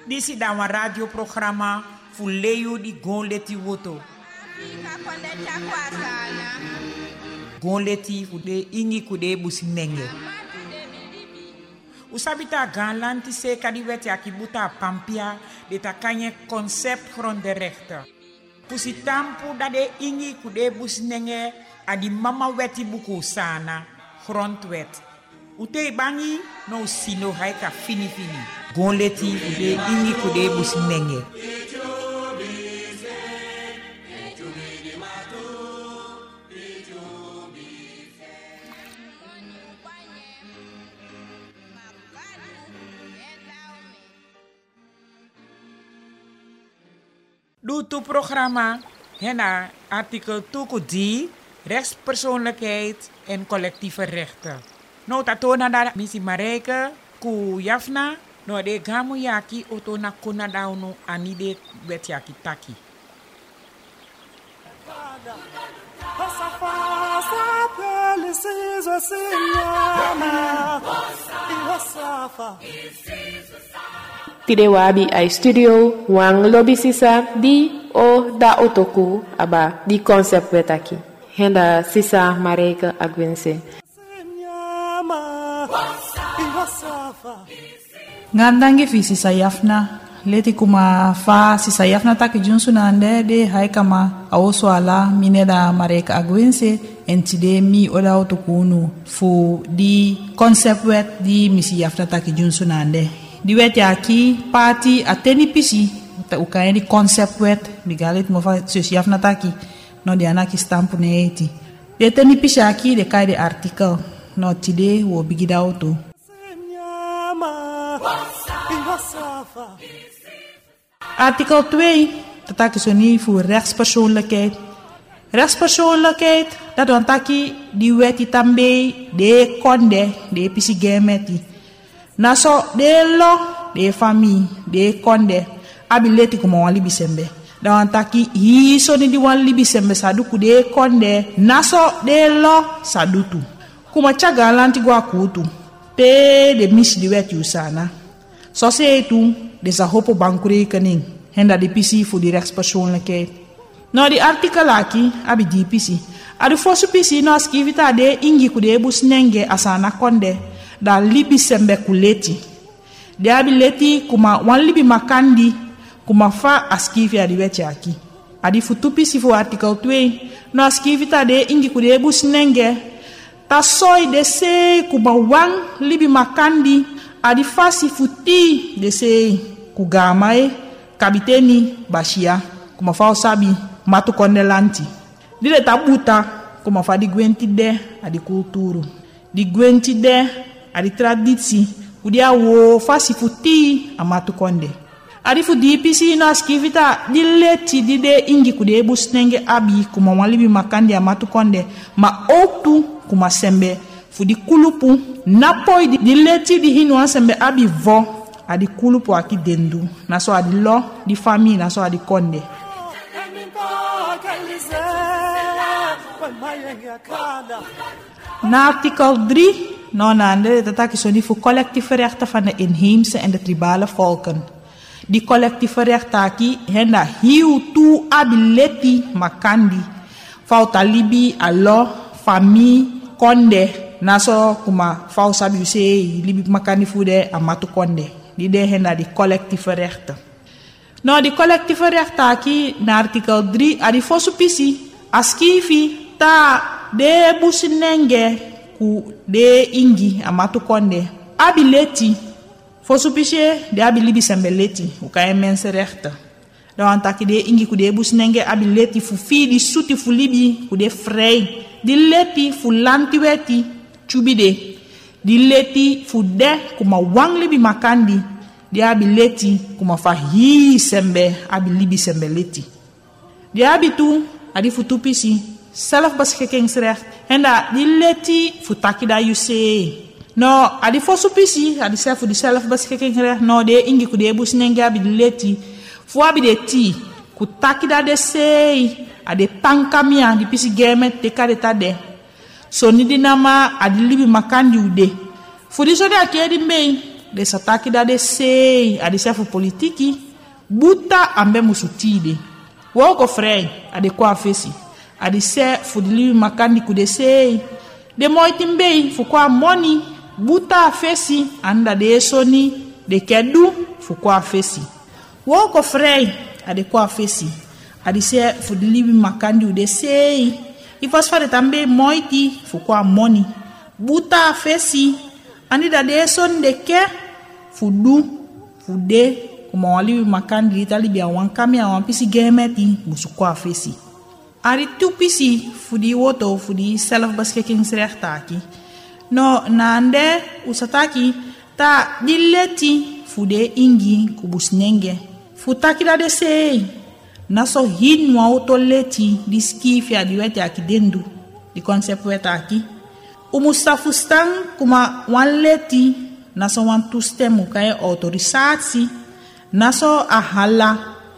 Disi da een radioprogramma voor Leo di Gonleti Woto. Gonleti fude ingi kude businenge. Usabita ganlanti se kadi weti akibuta pampia de takanye concept grondrechten. Pusi tampu da de ingi kude businenge adi mama weti buku sana grondwet. Ute bangi no sino haika fini. Gonleti fude ingi kude businenge. Doe toe programma, henna artikel 2 rechtspersoonlijkheid en collectieve rechten. Nou tatona da misi Marijke, ku Jafna, no de gamu yaki oto na kona daunu anide wet yaki taki. Tide wabi ai studio wang lobby sisa di o da otoku aba di concept wetaki. Henda sisa Marijke Agwense. Ngandange fi sisa Jafna leti kuma fa sisa Jafna taki junsu nande de haikama awoso ala mineda Marijke Agwense entide mi oda otokunu fu di concept wet di misi Jafna taki junsu nande. Di wet yaki party ateni pisi ukaya di concept wet bigalit mo fa sisi Jafna taki no di anaki stampu neeti. De ateni pisi yaki de kai de artikel no tide wo bigida auto. Artikel 2 tataki soni voor rechtspersoonlijkheid. Rechtspersoonlijkheid dat want taki di weti tambe de konde de pisi gemeti. Naso de lo de famille de konde abileti kuma wan libi sembe. Da want taki hi soni di wan libi sembe saduku de konde naso de lo sadutu. Kuma chaga lanti gwa kutu. Te de mis di wet usana. So se tu de sa hopo bankrekening. Henda de pisi voor die rechtspersoonlijkheid. Nou die artikel aki abi di pisi. Adu fosu pisi no skivita de ingi kude bus nenge asana konde da libi sembe kuleti. De abi leti kuma wan libi makandi kuma fa askivi adi wet aki. Adi futu pisi voor artikel 2 no skivita de ingi kude bus nenge ta soy de se kuba wang libi makandi adi fasi futi de se kugamae kabiteni bashia kuma fa sabi matu konde lanti dire tabuta kuma fa di gwenti de adi kulturu di gwenti de adi tradisi udia wo fasi futi amatu konde adi fu di pisi no skivita di leti di de ingi kude busnenge abi kuma walibi makandi amatu konde ma otu kuma sembe fu di kulupu napoi di leti di hinu sembe abi vo adi kulupu aki dendu naso adi lo di famille naso adi konde. Na artikel 3 nonande tataki soni voor collectieve rechten van de inheemse en de tribale volken. Die collectieve rechten aki henda hiu tu abileti makandi fauta libi alo famille konde naso kuma fau sabi se libi makandi fude amatu konde. Die de henda die collectieve rechten. Nou die collectieve rechten aki na artikel 3 adi fosu pisi askifi ta de businenge ku de ingi amatu konde abileti fosu pisi de abilibi sembeleti ukaye menserechten. Dan taki de ingi ku de businenge abileti fu fi di suti fu libi ku de vrij di leti fu lantiweti chubide di leti fu de kuma wang libi makandi di abi leti kuma fa hi sembe abi libi sembe leti di abi tu adi fu tupisi zelfbeschikkingsrecht en da di leti fu takida yuse no adi fo supisi adi se fu di zelfbeschikkingsrecht no de ingi ku de busnenge abi di leti fu abi de ti ku takida de sei ade pankamia di pisi gemet de kade tade so ni dinama adi libi makandi ude fu di so de akedi mbei de sataki da de sei a de sefu politiki buta ambe musutide wo ko frei a de kwa fesi a de se fudili makandi ku de sei de moitimbei fu kwa moni buta fesi anda de soni de kedu fu kwa fesi wo ko frei a de kwa fesi a de se fudili makandi u de sei i fas fare tambe moiti fu kwa moni buta fesi andi da de son de ke fudu fude kuma wali makandi tali bia wan kamia wan pisi gemeti musu kwa fesi ari tu pisi fudi woto fudi zelfbeschikkingsrecht taki no nande usataki ta dileti fude ingi kubusnenge futaki da de sei naso hin wa autoleti diskifia diwete akidendu di concept wetaki umusafustan kuma wan leti naso wan tustemu kaya autorisatie naso ahala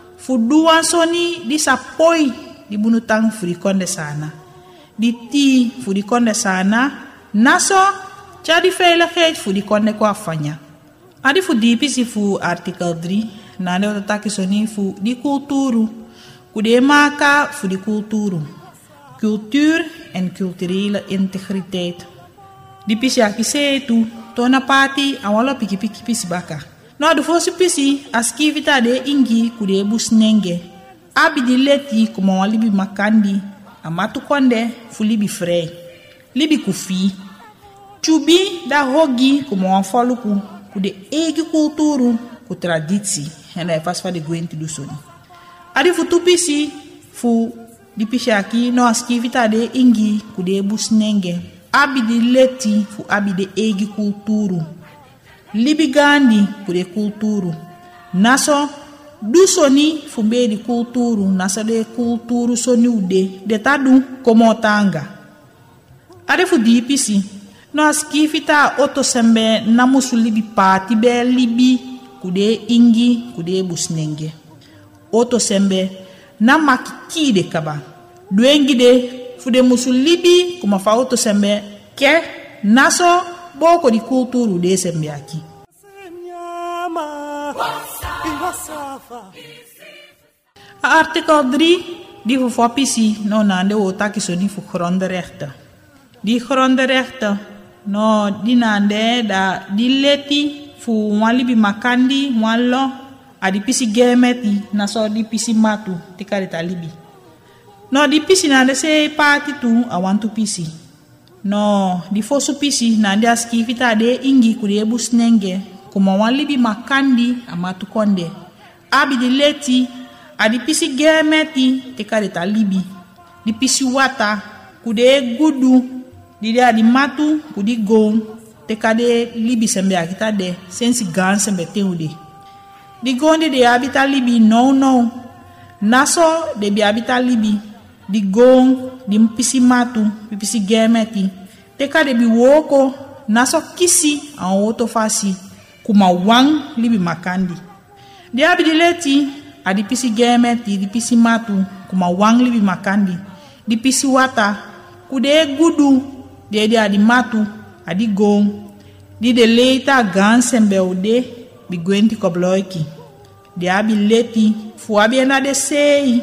fuduan soni di sapoi di bunutang furikonde sana di ti furikonde sana naso jadi veiligheid furikonde kwa fanya adi fudi pisi fu artikel 3 nande otaki soni fu di kulturu kude maka fu di kulturu cultuur en culturele integriteit di pisi akise tu tona pati awalo piki pisi baka no do fosi pisi askivita de ingi kude busnenge abidi leti kuma walibi makandi amatu konde fulibi frei libi kufi chubi da hogi kuma wanfaluku kude egi kulturu ku traditie en hij was van de gwenti dusoni adi fu tupisi fu di pishaki no askivita de ingi kude busnenge abidi leti fu abide egi kulturu libi gandi kude kulturu naso dusoni fu bedi kulturu naso de kulturu soni ude de tadu komo tanga adi fu di pisi no askivita oto sembe namusu libi pati be libi kude ingi kude busnenge oto sembe na makiki de kaba duengi de fude musu libi kuma fa oto sembe ke naso boko di kulturu de sembe aki artikel 3 die fu fopisi no nande o taki soni fu grondrechten die grondrechten no di nande da di leti fu walibi makandi wallo adi pisi gemeti naso di pisi matu tikari talibi no di pisi nande se pati tu awantu pisi no di fosu pisi nande askivita de ingi kude busnenge kuma walibi makandi amatu konde abi di leti adi pisi gemeti tikari talibi di pisi wata kude gudu di adi matu kudi gong tekade libi sembe akita de sensi gan sembe teude di gonde de habita libi no naso de bi habita libi di gong di pisi matu pisi gemeti tekade bi woko naso kisi an woto fasi kuma wang libi makandi di habidi leti adi pisi gemeti di pisi matu kuma wang libi makandi di pisi wata kude gudu de adi matu adi gong di de leita gan sembe ude bi gwenti kobloiki di abi leti fu abi na de sei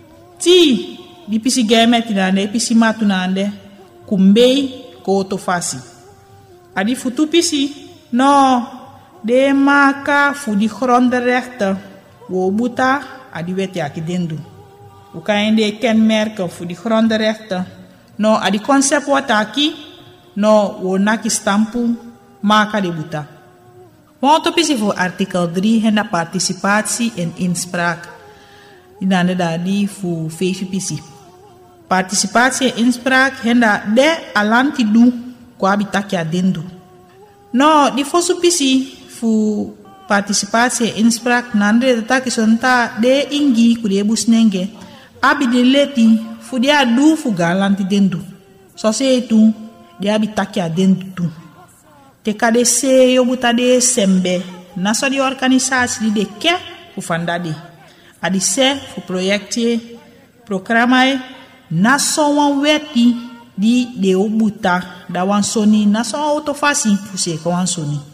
ti di pisi gemeti nande pisi matu nande kumbei ko to fasi adi futu pisi no de maka fu di grondrechten wo buta adi weti akidendu u kainde kenmerken fu di grondrechten no adi concept wataki no wo naki stampu maka de buta. Want pisi voor artikel 3 henda participatie en inspraak. Inande dadi voor pisi. Participatie en inspraak henda de alanti du kwa bitaki adendu. No di fosu pisi voor participatie en inspraak nande de taki sonta de ingi kude busnenge abi de leti fu dia du fu galanti dendu. So se tu de abi taki adendu tu. Te kade se yo buta de sembe naso di organisatie de ke fu fandade adi se fu projecte programai naso wan weti di de obuta da wan soni naso auto fasi fu se ko wan soni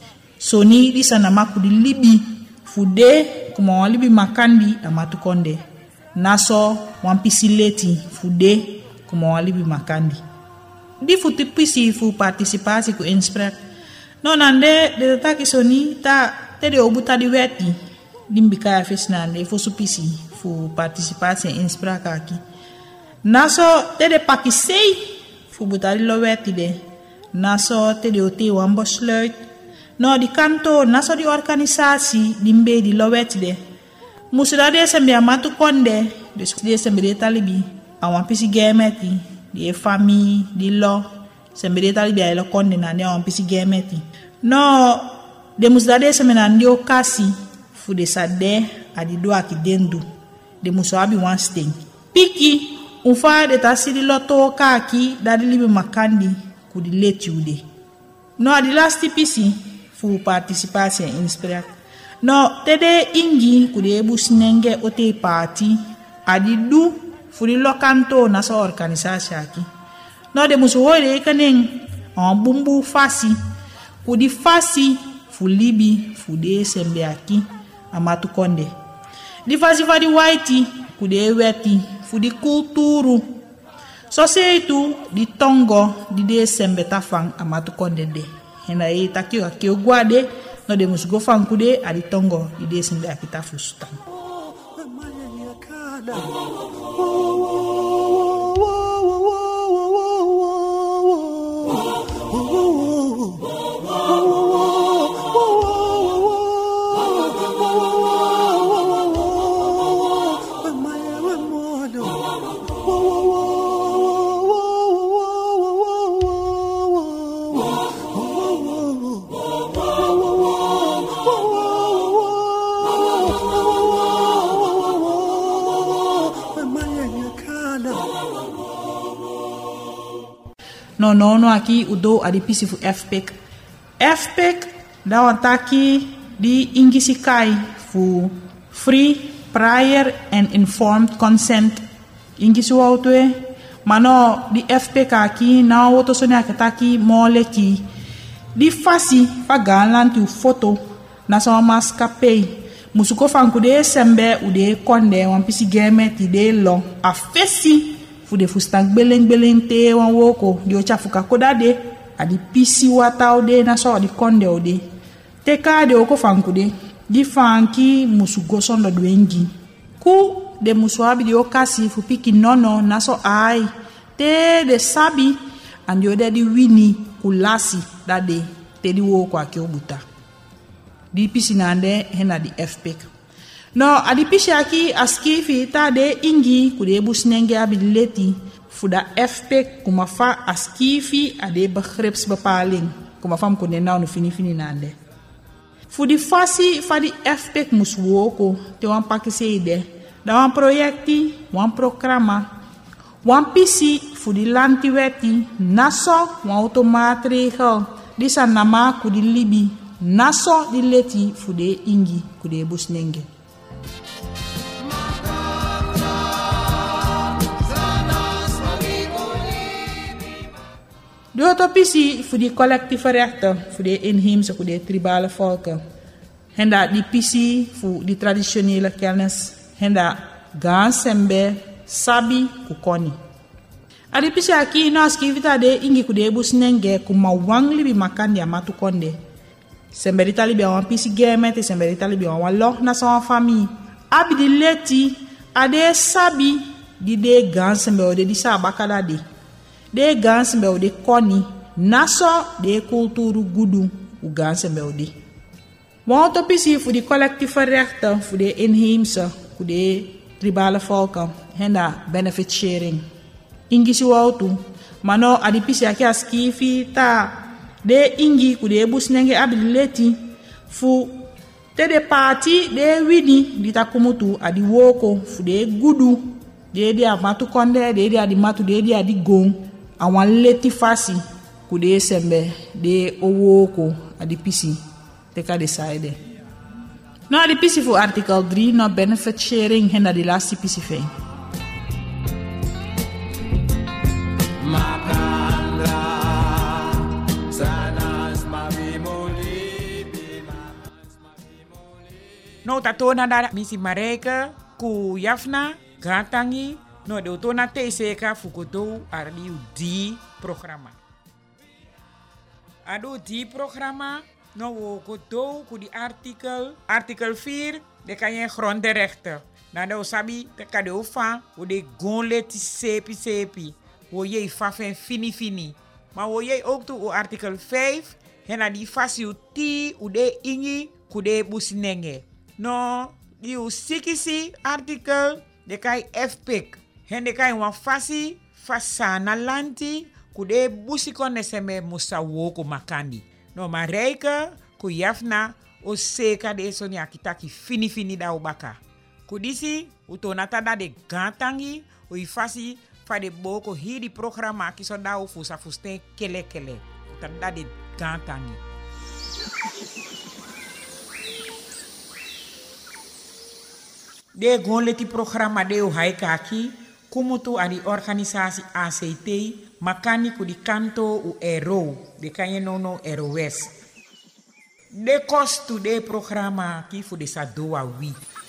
Soni di sana maku di libi fude kuma wan libi makandi amatu konde. Naso wan pisi leti fude kuma wan libi makandi. Di futi pisi fu partisipasi ku insprek. No nande de taki soni ta te de obuta di weti. Dimbika afis nande fu supisi fu partisipasi insprek aki. Naso te de paki sei fu butari lo weti de. Naso te de ote wan besluit. No di kanto naso di organisasi dimbe di lo weti de. Musuda de sembe amatu konde dus de sembe de talibi awan pisi gemeti di famille di lo sembe de talibi ay lo konde na de awan pisi gemeti. No de musuda de sembe na ndio kasi fu de sade adi do aki dendu de muso abi wan sting. Piki unfa de tasiri loto kaki dadi libi makandi ku di leti ude. No adi lasti pisi fu participasi inspirat. No tede ingi ku de busnenge ote parti adi du fu di lokanto na so organisasi aki. No de muso hoide kaneng on bumbu fasi ku di fasi fu libi fu de sembe aki amatu konde. Di fasi fa di waiti ku de weti fu di kulturu. So seitu di tongo di de sembe tafang amatu konde de. Hena e takio akio guade no de musgo fang kude adi tongo di de sembe akita fustan. No aki udo adi pisi fu FPEC. FPEC da wantaki di ingisi kai fu free, prior and informed consent. Ingisi wautwe mano di FPEC aki na woto soni akataki moleki di fasi fa ganlanti u foto na sama maskapei musuko fankude sembe ude konde wan pisi gemeti de lo afesi fu de fustang beleng te wan woko dio chafuka kodade adi pisi watao de na so di konde ode te ka de oko fankude di fanki musugo sondo dwengi ku de muswabi di okasi fu piki nono na so ai te de sabi andi ode di wini kulasi dade te di woko aki obuta di pisi nande hena di FPEC. No adi pisi aki askifi ta de ingi kude busnenge ability fuda FPEC kuma fa askifi ade begripsbepaling kuma fam kude nou no fini nande. Fudi fasi fa di FPEC muswoko te wan pakise ide da wan projekti wan programa wan pisi fudi lanti weti naso wan automaatregel di sanama kudi libi naso di leti fude ingi kude busnenge. De autopsie voor die collectieve rechten, voor de inheemse, voor de tribale volken. En dat die pisi voor die traditionele kennis. En dat gaan sembe sabi kukoni. A die pisi aki no skivita de ingi kude busnenge kuma wang libi makandi amatu konde. Sembe ditali bi awan pisi gemete, sembe ditali bi awan loh na sa famille. Abi di leti ade sabi di de gaan sembe ode di sa bakada de. De ganse be ode koni naso de kulturu gudu u ganse be ode. Want op is hier voor die collectieve rechten voor de inheemse, voor de tribale volken, henda benefit sharing. Ingisi wautu, mano adipisi aki askifi ta de ingi kude busnenge ability fu te de party de wini di takumutu adi woko fu de gudu de amatu konde de adi matu de adi gong awan leti fasi kude sembe de owoko adipisi teka decide. No adipisi fu article 3 no benefit sharing henda di last pisi fe. No tatona da misi Marijke ku Yafna gatangi no de tona te seka fukoto arli di programma. Ado di programma no wo koto ku di artikel 4 de kan je grondrechten. Na de osabi te kade ofa wo de gonle ti sepi wo je fafen fini. Maar wo je ook toe o artikel 5 hena di fasi uti ude ingi kude businenge. No di u sikisi artikel de kai FPIC. Hen de kai wan fasi fasana lanti kude busiko neseme musa woko makandi. No Marijke ku Yafna o seka de soni akitaki fini da ubaka. Kudisi utonata da de gantangi o ifasi fa de boko hidi programma kiso da u fusa fusten kele. Utada de gantangi. De gonleti programma de u haikaki kumutu a di organisatie ACT makani ku di kanto u ero de kanye nono ROS. De kostu de programma ki fu de sa doa wi.